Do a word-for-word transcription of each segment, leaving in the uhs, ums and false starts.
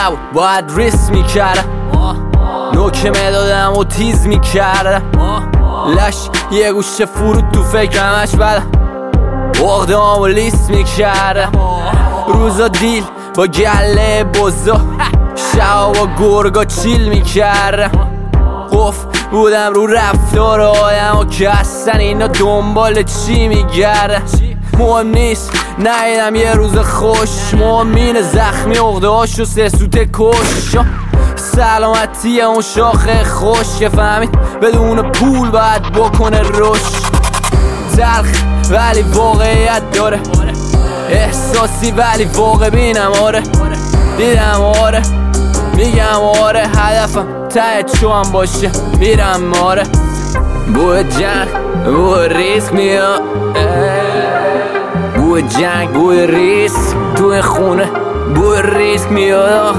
نبود باید ریس میکردم، نوکه میدادم و تیز میکردم، لش یه گوشه فرود تو فکرمش بدم، اقدام و لیست میکردم، روزا دیل با گله بزا، شبا با گرگا چیل میکردم، قف بودم رو رفتار آدم و که اصلا اینا دنبال چی میگردن. مهم نیست نیدم یه روز خوش، مهم اینه زخمی عقده هاشو سه سوته کش، سلامتی اون شاخه خوش که فهمید بدون پول باید بکنه رشد. تلخ ولی واقعیت داره، احساسی ولی واقع بینم، آره دیدم آره میگم آره، هدفم ته چوام باشه میرم آره. بوی جنگ بوی ریسک میاد، بوی جنگ بوی ریسک توی خونه، بوی ریسک میاد،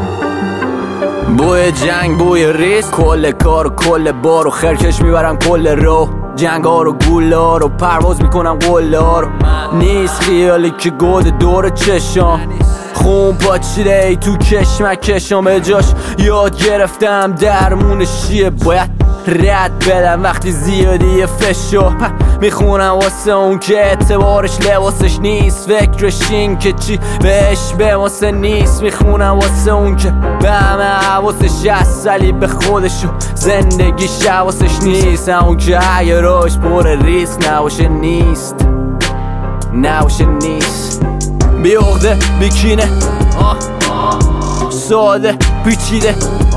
بوی جنگ بوی ریسک، کل کار و کل بار و خرکش میبرم کل رو، جنگ ها رو گوله ها رو پرواز میکنم قله ها رو، نیست خیالی که گود دور چشام، خون پاچیده ای تو کشمکشم، به جاش یاد گرفتم درمونش چیه، باید رد بدم وقتی زیادی فشار، میخونم واسه اون که اعتبارش لباسش نیست، فکرش این که چی بهش به واسه نیست، میخونم واسه اون که به همه حواسش هست ولی به خودشو زندگیش حواسش نیست، اون که اگه راش پر ریسک نباشه نیست، نباشه نیست، بی عقده بی کینه ساده پیچیده،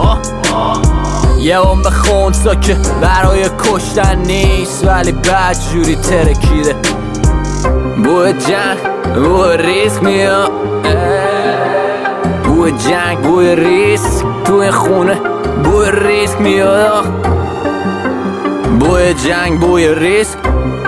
یه اون به خونسا که برای کشتن نیست ولی بد جوری ترکیده، بوی جنگ بوی ریسک میاد، بوی جنگ بوی ریسک توی خونه، بوی ریسک میاد، بوی جنگ بوی ریسک.